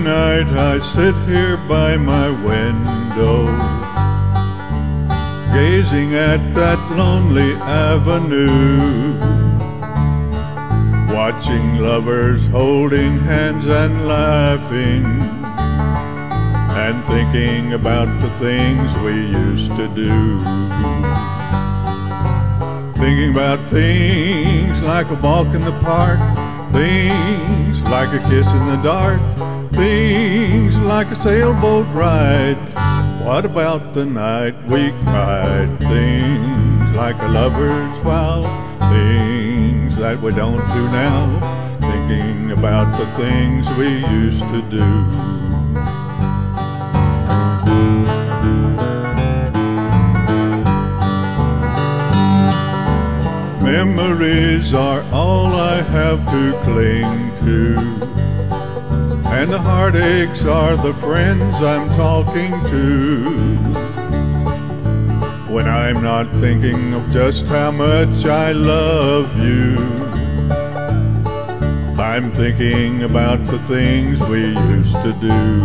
night I sit here by my window, gazing at that lonely avenue, watching lovers holding hands and laughing, and thinking about the things we used to do. Thinking about things like a walk in the park, things like a kiss in the dark, things like a sailboat ride. What about the night we cried? Things like a lover's vow, things that we don't do now. Thinking about the things we used to do. Memories are all I have to cling to, and the heartaches are the friends I'm talking to. When I'm not thinking of just how much I love you, I'm thinking about the things we used to do.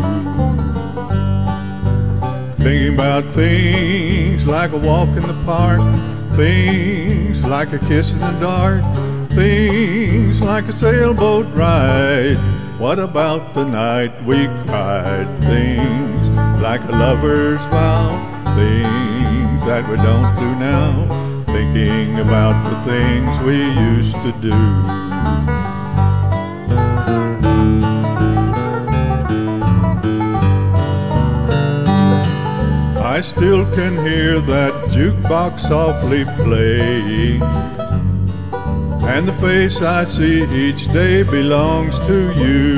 Thinking about things like a walk in the park, things like a kiss in the dark, things like a sailboat ride. What about the night we cried? Things like a lover's vow, things that we don't do now. Thinking about the things we used to do. I still can hear that jukebox softly playing, and the face I see each day belongs to you.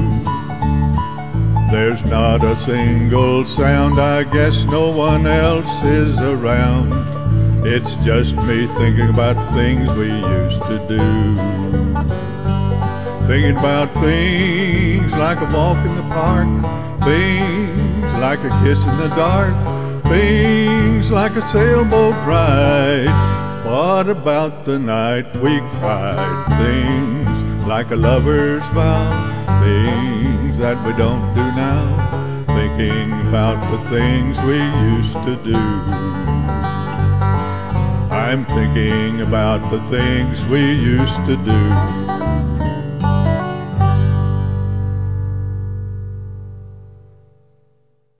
There's not a single sound, I guess no one else is around. It's just me thinking about things we used to do. Thinking about things like a walk in the park, things like a kiss in the dark, things like a sailboat ride. What about the night we cried? Things like a lover's vow, things that we don't do now. Thinking about the things we used to do. I'm thinking about the things we used to do.